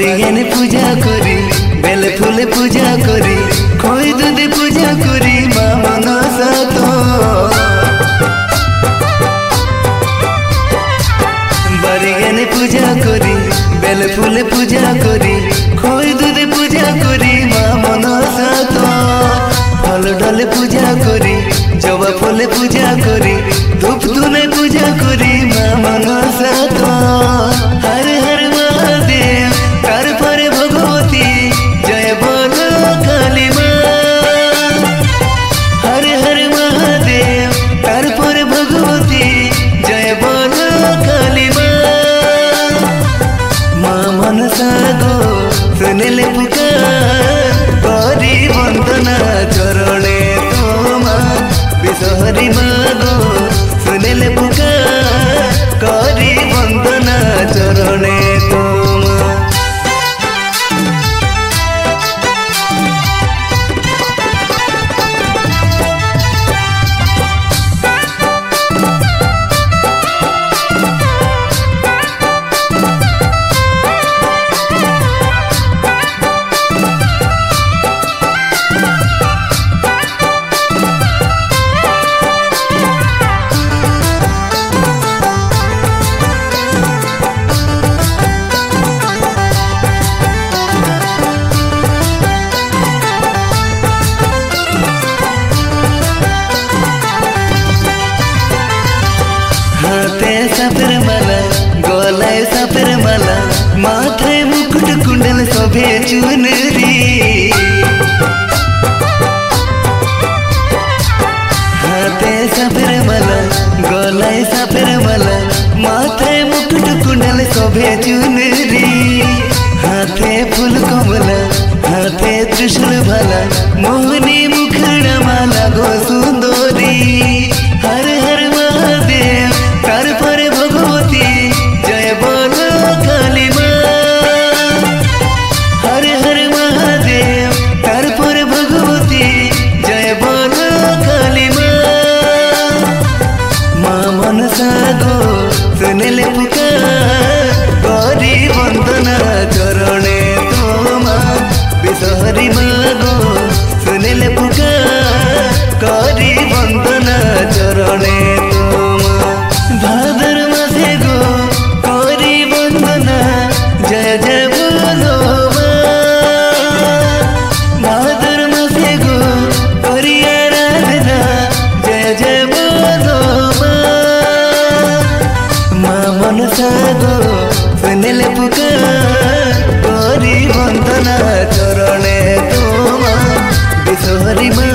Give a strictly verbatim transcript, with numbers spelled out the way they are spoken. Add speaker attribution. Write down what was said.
Speaker 1: बारिगेने पूजा करी बेले फुले पूजा करी खोई दूधे पूजा करी मा मनसा तो बारिगेने पूजा करी बेले फुले पूजा करी खोई दूधे पूजा करी मा मनसा तो फल डले पूजा करी जबा फले पूजा करी धूप धुने पूजा करी मा मनसा तो हर हर महादेव तार परे भगवती जय बोलो काली माँ। हर हर महादेव तार परे भगवती जय बोलो काली माँ। माँ मनसा गो सुनेले पुकार करी वंदना चरणे तोमा विषहरी माँ गो सुनेले पुकार करी वंदना चरणे तोमा। हाथे सापेर माला गलाय सापेर माला माथाय मुकुट कुंडल शोभे चुनरी। हाथे सापेर माला गलाय सापेर माला माथाय मुकुट कुंडल शोभे चुनरी। हाथे फूल कमला हाथे त्रिशूल भाला मोहनी मुखड़ा माला गो सुंदरी। हर हर महादेव तार परे भगवती जय बोलो काली माँ। हर हर महादेव तार परे भगवती जय बोलो काली माँ। माँ मनसा गो सुनेले पुकार करी वंदना चरणे तोमा विषहरी माँ गो सुनेले पुकार करी वंदना चरणे तोमा। भादर मासे गो करी वंदना जय जय बोलो माँ। भादर मासे गो करी आराधना जय जय बोलो माँ। माँ मनसा गो सुनेले पुकार करी वंदना चरणे तोमा विषहरी माँ